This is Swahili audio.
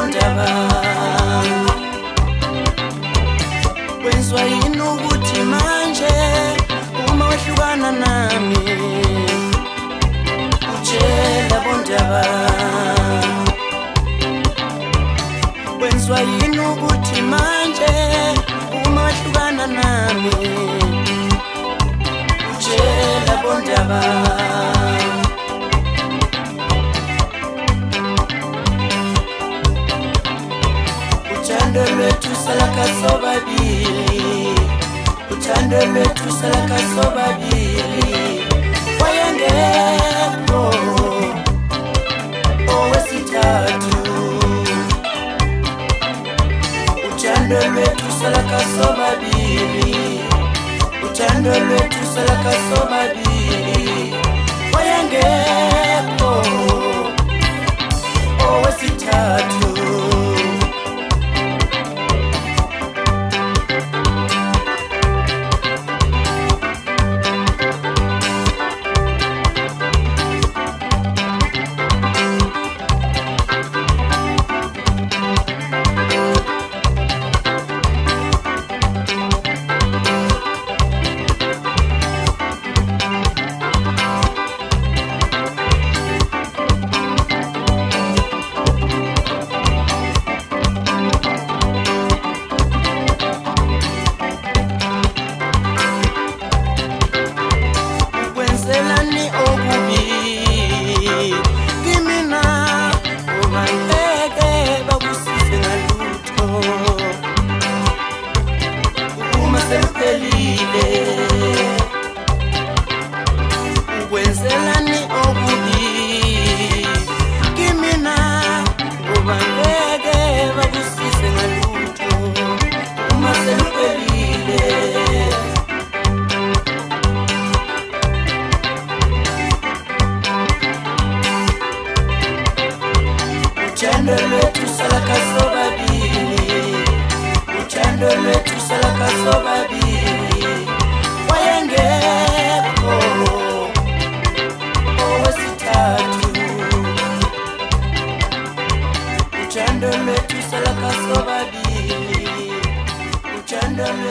bondaba wenzwa yini ukuthi manje uma wehlukana nami utshela bondaba wenzwa yini ukuthi manje uma wehlukana nami utshela bondaba Uthando lwethu salaka sobabili Uthando lwethu salaka sobabili Wayengekho owesithathu Uthando lwethu salaka sobabili Uthando lwethu salaka sobabili Wayengekho owesithathu Ukwenzelani okubi kimina ngoba ngeke bakusise ngalutho uma seliphelile Uthando lwethu salaka sobabili Uthando lwethu salaka sobabili Wayengekho owesithathu Uthando lwethu salaka sobabili Uthando